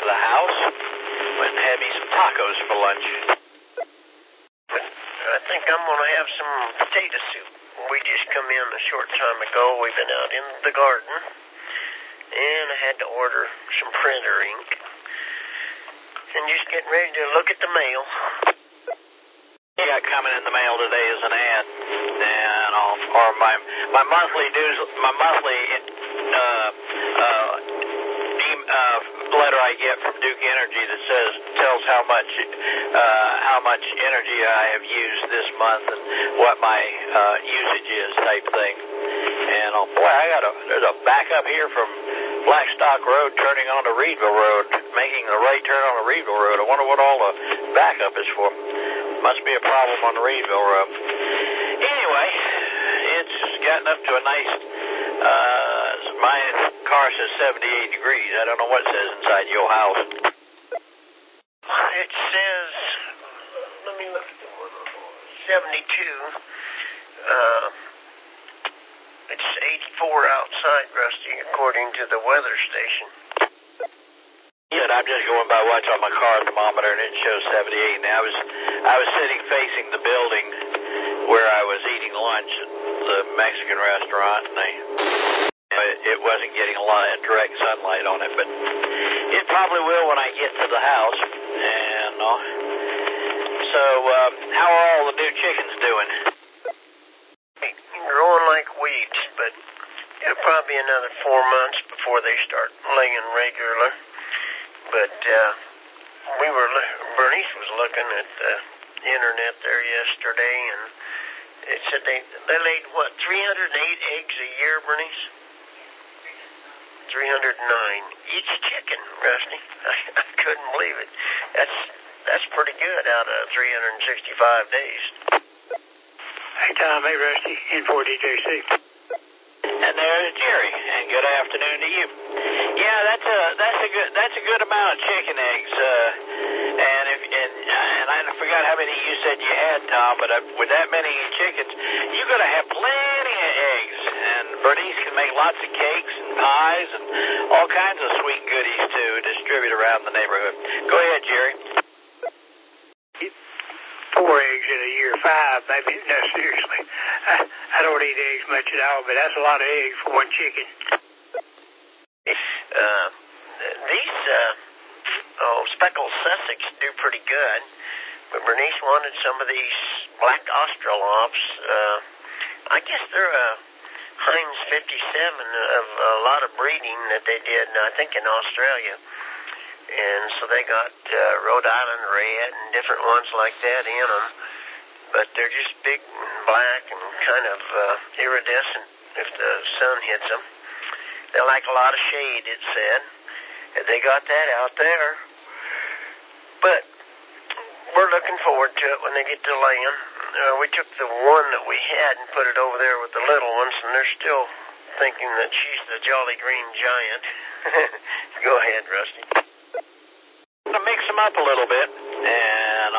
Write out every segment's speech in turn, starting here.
the house. Went and had me some tacos for lunch. I think I'm going to have some potato soup. We just come in a short time ago. We've been out in the garden, and I had to order some printer ink. And just getting ready to look at the mail. Yeah, coming in the mail today is an ad, and or my monthly letter I get from Duke Energy that tells how much energy I have used this month and what my usage is, type thing. And boy, there's a backup here from Blackstock Road turning onto Reedville Road, making the right turn on the Reedville Road. I wonder what all the backup is for. Must be a problem on the Reedville Road. Anyway, it's gotten up to a nice, my car says 78 degrees. I don't know what it says inside your house. It says, let me look at the one, 72. It's 84 outside, Rusty, according to the weather station. Yeah, I'm just going by what's on my car thermometer, and it shows 78. Now I was sitting facing the building where I was eating lunch at the Mexican restaurant, and it wasn't getting a lot of direct sunlight on it, but it probably will when I get to the house. And so, how are all the new chickens doing? Growing like weeds, but it'll probably be another 4 months before they start laying regular. But Bernice was looking at the internet there yesterday, and it said they laid, 308 eggs a year, Bernice? 309. Each chicken, Rusty. I couldn't believe it. That's pretty good out of 365 days. Hey, Tom. Hey, Rusty. N4DJC. And there's Jerry. And good afternoon to you. Yeah, that's a good amount of chicken eggs. And I forgot how many you said you had, Tom. But with that many chickens, you're gonna have plenty of eggs. And Bernice can make lots of cakes and pies and all kinds of sweet goodies to distribute around the neighborhood. Go ahead, Jerry. 4 eggs in a year, 5 maybe. No, seriously. I don't eat eggs much at all, but that's a lot of eggs for one chicken. These speckled Sussex do pretty good, but Bernice wanted some of these black Australorps. I guess they're a Heinz 57 of a lot of breeding that they did, I think, in Australia. And so they got Rhode Island Red and different ones like that in them. But they're just big and black and kind of iridescent if the sun hits them. They like a lot of shade, it said. And they got that out there. But we're looking forward to it when they get to laying. We took the one that we had and put it over there with the little ones, and they're still thinking that she's the Jolly Green Giant. Go ahead, Rusty. I'm going to mix them up a little bit, and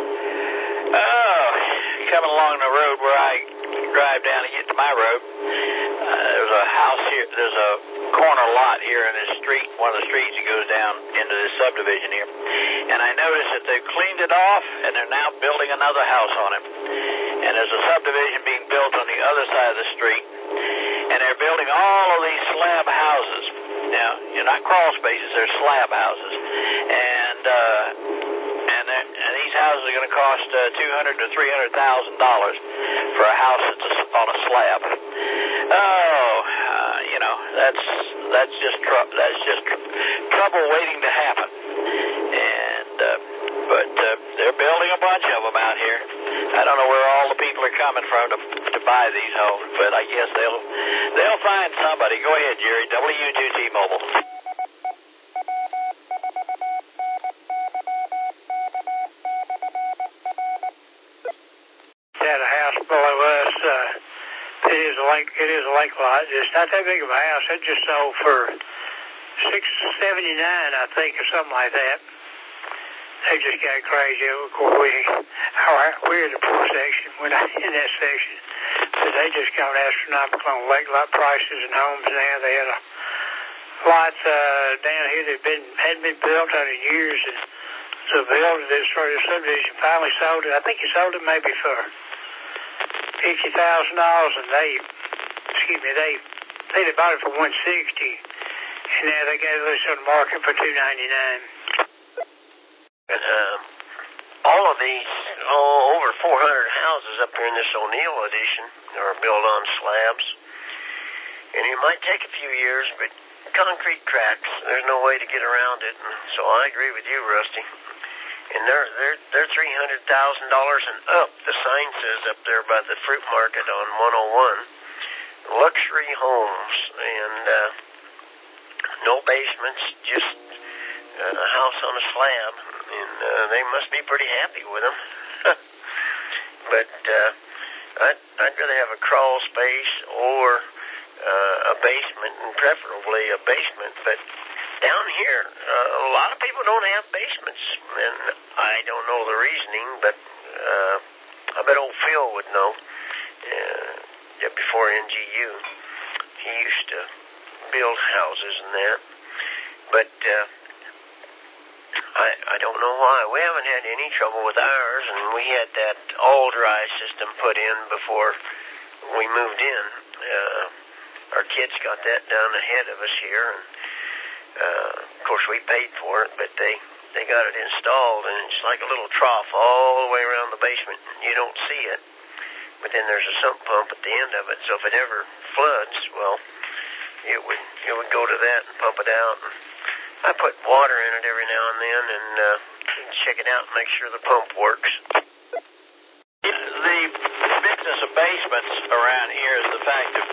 coming along the road where I drive down to get to my road, there's a house here, there's a corner lot here in this street, one of the streets that goes down into this subdivision here, and I noticed that they've cleaned it off, and they're now building another house on it, and there's a subdivision being built on the other side of the street, and they're building all of these slab houses. Now, you're not crawl spaces, they're slab houses. And these houses are going to cost $200,000 to $300,000 for a house that's on a slab. That's just trouble waiting to happen. But they're building a bunch of them out here. I don't know where all the people are coming from to buy these homes, but I guess they'll find somebody. Go ahead, Jerry. W2T Mobile. Had a house below us. It is a lake lot. It's not that big of a house. It just sold for $679, I think, or something like that. They just got crazy. Of course, we're in the poor section. We're not in that section. But they just got astronomical on lake lot prices and homes now. They had a lots down here that hadn't been built out in years. And the builder that started the subdivision finally sold it. I think he sold it maybe for $50,000, and they bought it for $160,000, and now they got it listed on the market for $299,000. And all of these, over 400 houses up here in this O'Neill edition are built on slabs, and it might take a few years, but concrete cracks, there's no way to get around it. And so I agree with you, Rusty. And they're $300,000 and up. The sign says up there by the fruit market on 101, luxury homes, and no basements, just a house on a slab, and they must be pretty happy with them. But I'd rather have a crawl space or a basement, and preferably a basement. But down here, a lot of people don't have basements, and I don't know the reasoning, but I bet old Phil would know. Before NGU, he used to build houses and that. But I don't know why. We haven't had any trouble with ours, and we had that all-dry system put in before we moved in. Our kids got that done ahead of us here, and of course we paid for it, but they got it installed, and it's like a little trough all the way around the basement. You don't see it, but then there's a sump pump at the end of it, so if it ever floods, well, it would go to that and pump it out. And I put water in it every now and then and check it out and make sure the pump works. The business of basements around here is the fact that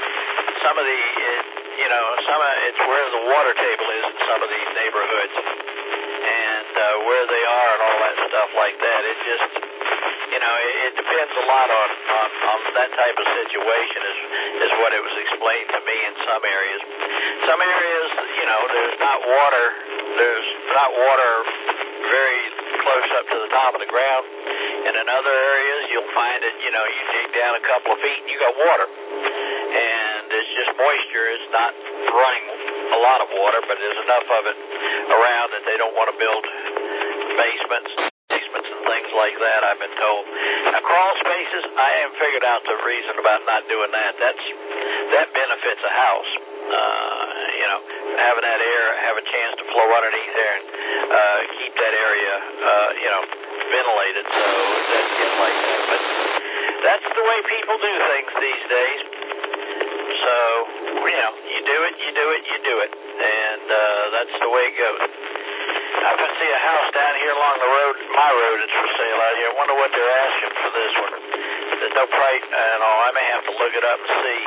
it's where the water table is in some of these neighborhoods, and where they are and all that stuff like that. It just, it depends a lot on that type of situation is what it was explained to me in some areas. Some areas, there's not water very close up to the top of the ground. And in other areas, you'll find it, you dig down a couple of feet and you got water. And it's just moisture. It's not running a lot of water, but there's enough of it around that they don't want to build basements and things like that, I've been told. Now, crawl spaces, I haven't figured out the reason about not doing that. That benefits a house. Having that air, have a chance to flow underneath there and keep that area, ventilated, so it doesn't get like that. But that's the way people do things these days. So, you do it, and that's the way it goes. I can see a house down here along the road, my road, it's for sale out here. I wonder what they're asking for this one. There's no price, I may have to look it up and see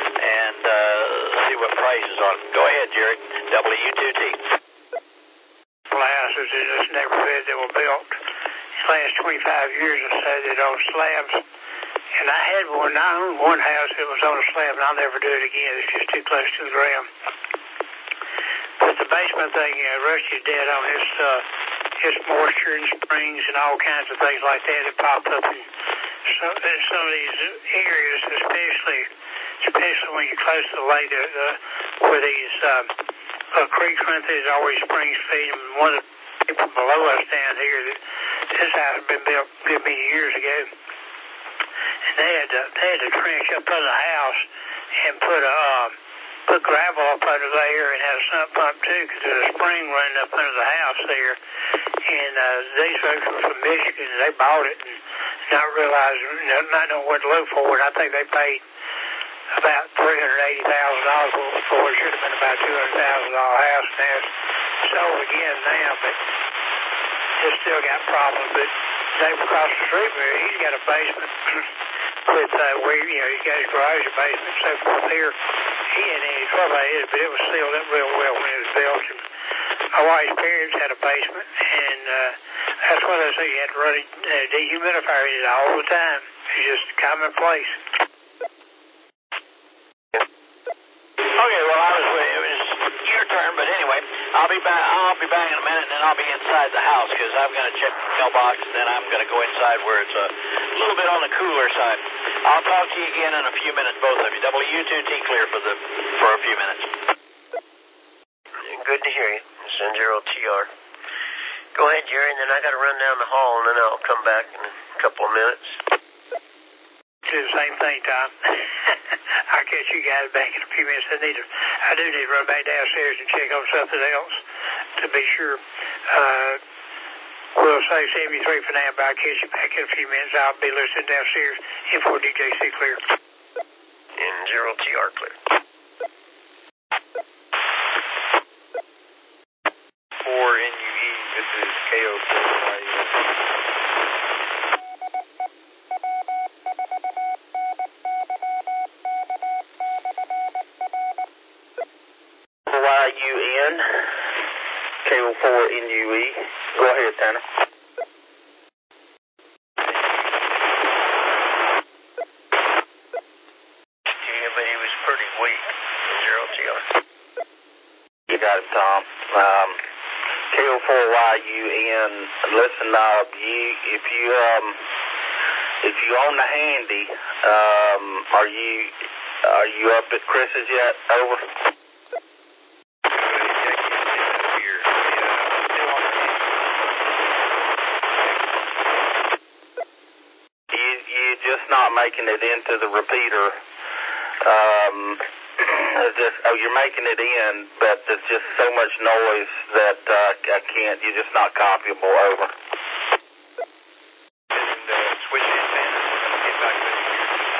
what prices are. Go ahead, Jerry. WU2T. Houses in this neighborhood that were built the last 25 years or so that on slabs. And I owned one house that was on a slab, and I'll never do it again. It's just too close to the ground. But the basement thing, Rusty's dead on his moisture and springs and all kinds of things like that pop up in some of these areas, especially when you're close to the lake, where these creeks run through, there's always springs feeding. One of the people below us down here, this house had been built many years ago, and they had to trench up under the house and put gravel up under there and had a sump pump too, because there's a spring running up under the house there. And these folks were from Michigan, and they bought it and not realizing, not knowing what to look for. And I think they paid about $380,000 for it. Should have been about $200,000 house. Now it's sold again now, but it's still got problems. But neighbor across the street, he's got a basement with where he's got his garage, a basement, so forth here. He hadn't any trouble with it, but it was sealed up real well when it was built. And my wife's parents had a basement, and that's why they say you had to run a dehumidifier in it all the time. It's just commonplace. Okay, well, it was your turn, but anyway, I'll be back in a minute, and then I'll be inside the house, because I'm going to check the mailbox, and then I'm going to go inside where it's a little bit on the cooler side. I'll talk to you again in a few minutes, both of you. WU2T clear for a few minutes. good to hear you. It's N0TR. Go ahead, Jerry, and then I got to run down the hall, and then I'll come back in a couple of minutes. Do the same thing, Tom. I'll catch you guys back in a few minutes. I do need to run back downstairs and check on something else to be sure. We'll say 73 for now, but I'll catch you back in a few minutes. I'll be listening downstairs. Info DJC clear. N0TR clear. 4 NUE, this is KO4YUN. YUN, KO4NUE. Go ahead, Tanner. Yeah, but he was pretty weak. N0TR. You got it, Tom. KO4YUN. Listen, if you own the handy, are you up at Chris's yet? Over. You just not making it into the repeater. You're making it in, but there's just so much noise that I can't. You're just not copyable. Over. And switch antennas. Get back to you.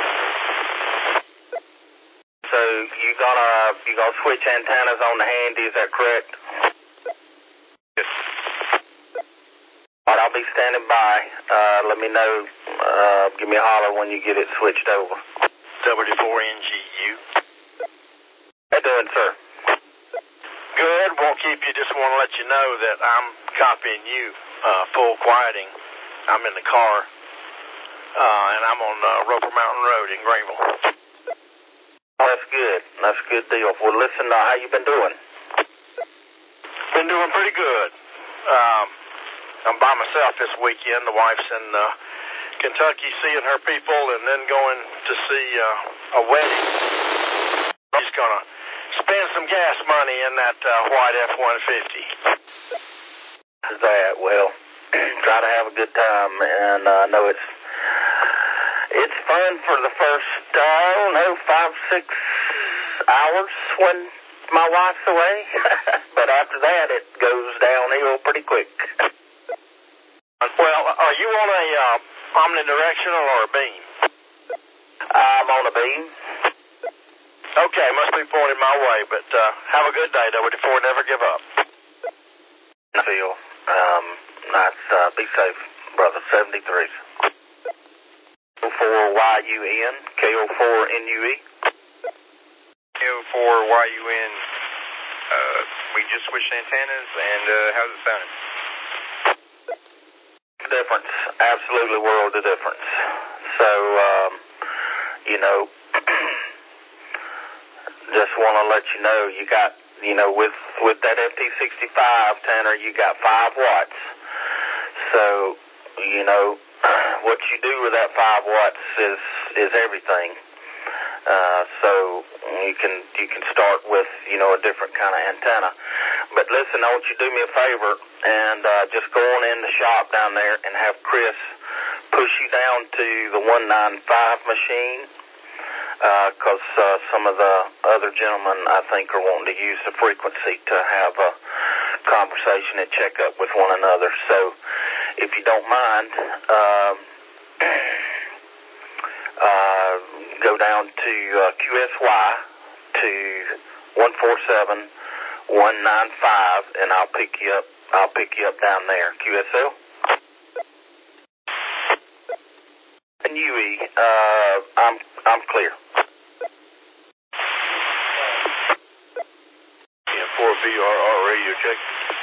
So you gonna switch antennas on the handy? Is that correct? Yes. All right, I'll be standing by. Let me know. Give me a holler when you get it switched over. W4NGU. How you doing, sir? Good. Won't keep you. Just want to let you know that I'm copying you. Full quieting. I'm in the car, and I'm on Roper Mountain Road in Greenville. Oh, that's good. That's a good deal. Well, listen, how you been doing? Been doing pretty good. I'm by myself this weekend. The wife's in Kentucky seeing her people and then going to see a wedding. She's going to spend some gas money in that white F-150. That, well, try to have a good time, and I know it's fun for the first, 5-6 hours when my wife's away, but after that it goes downhill pretty quick. Well, are you on a omnidirectional or a beam? I'm on a beam. Okay, must be pointed my way, but have a good day, W4, never give up. Phil, be safe, brother, 73s. KO4YUN, KO4NUE. KO4YUN, we just switched antennas, and how's it sounding? Difference, absolutely world of difference. So, just want to let you know, you got, with that FT65, Tanner, you got 5 watts. So, what you do with that 5 watts is everything. So you can start with, a different kind of antenna. But listen, I want you to do me a favor and just go on in the shop down there and have Chris push you down to the 195 machine, because some of the other gentlemen, I think, are wanting to use the frequency to have a conversation and check up with one another. So if you don't mind, go down to QSY to 147-195, and I'll pick you up down there. QSL. And UE, I'm clear. Yeah, 4BRR radio check.